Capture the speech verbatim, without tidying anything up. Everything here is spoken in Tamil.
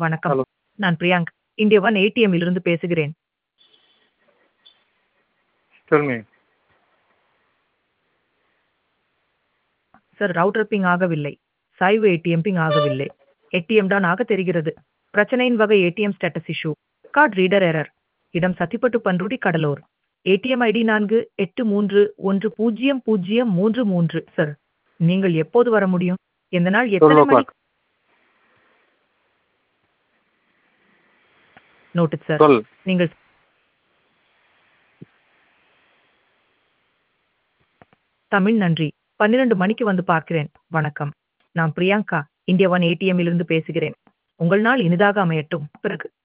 வணக்கம். ஹலோ. நான் பிரியாங்க். இந்தியா ஒன் ஏடிஎம் இலிருந்து பேசுகிறேன். Tell me. Sir router ping ஆகவில்லை. சாய்வு ஏடிஎம் பிங் ஆகவில்லை. ஏடிஎம் தான் ஆக தெரிகிறது. பிரச்சனையின் வகை ATM status issue. Card reader error. இடம் சத்திப்பட்டு பன்ருட்டி கடலூர். ஏடிஎம் ஐடி நான்கு எட்டு மூன்று ஒன்று பூஜ்ஜியம் பூஜ்ஜியம் மூன்று மூன்று. சார் நீங்கள் எப்போது வர முடியும்? எந்த நாள் டுவெல் எத்தனை ஓ மணி? கிளாக். Noted sir. டுவெல். நீங்கள் தமிழ் நன்றி. பன்னிரண்டு மணிக்கு வந்து பார்க்கிறேன். வணக்கம். நான் பிரியங்கா. இந்தியா ஒன் ஏடிஎம் இலிருந்து பேசுகிறேன். உங்கள் நாள் இனிதாக அமையட்டும். பிறகு